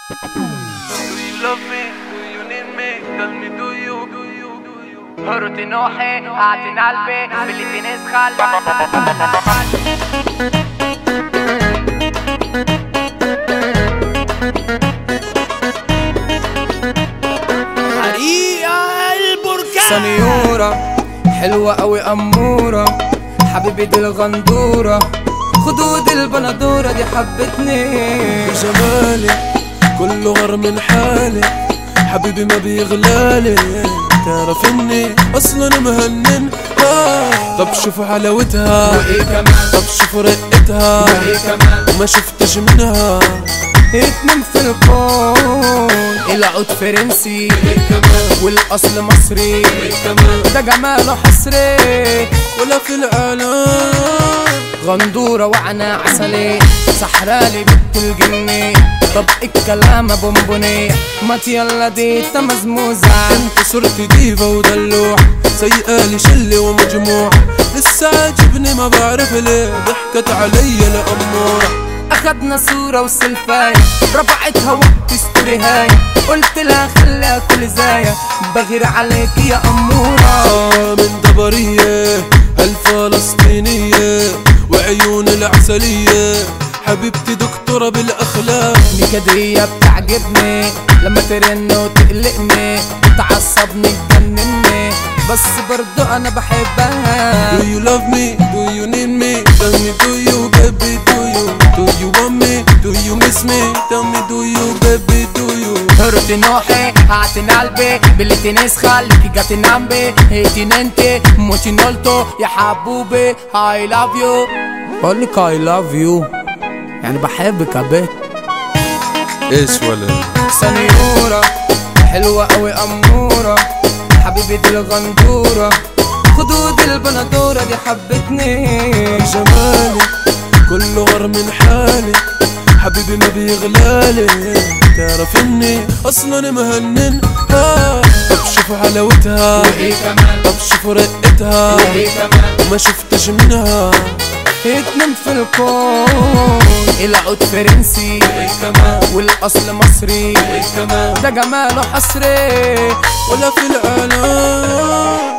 هرتي نوحي اعتن قلبي باللي تنسخل حريقة البركان سنيورة حلوة قوي أمورة حبيبي دي الغندورة خدود البندورة دي حبتني جمالي كله غر من حالي حبيبي ما بيغلالي تعرف اني اصلا مهنن طب شوف حلاوتها وإيه كمان طب شوف رقتها وإيه كمان وما شفتش منها اتنين في الكون العود فرنسي وإيه كمان والأصل مصري وإيه كمان ده جماله حصري ولا في العالم غندورة وعنا عسلي سحرالي بنت الجني طب الكلام بونبوني ما يلا دي مزموزة انت صرت ديفا ودلوع سيئالي شلة ومجموع لسه عاجبني ما بعرف ليه ضحكت علي الأمورة اخدنا صورة وسلفاية رفعتها وقت ستوريهاي قلت لها خليها كل زايا بغير عليك يا أمورة من دبرية الفلسطينية وعيون العسلية حبيبتي دكتورة بالأخلاق نكدية بتعجبني لما ترن وتقلقني تعصبني تجنني بس برضو أنا بحبها Do you love me? Do you need me? Tell me do you baby do you? Do you want me? Do you miss me? Tell me do you baby do you? هرتي نوحي اعتن قلبي باللي تنسخل لكي جاتي نامبي هيتي ننتي موتي نولتو يا حبوبي I love you بقولك I love you يعني بحبك يا بيت ايش ولا سنيورة حلوة قوي أمورة حبيبي دي الغندورة خدود البندورة دي حبتني جمالي كله غر من حالي حبيبي ما بيغلالي تعرف اني اصلا مهنن طب شوف حلاوتها وإيه كمان طب شوف رقتها وإيه كمان وما شفتش منها اتنين في الكون العود فرنسي وإيه كمان والأصل مصري وإيه كمان ده جماله حصري ولا في العالم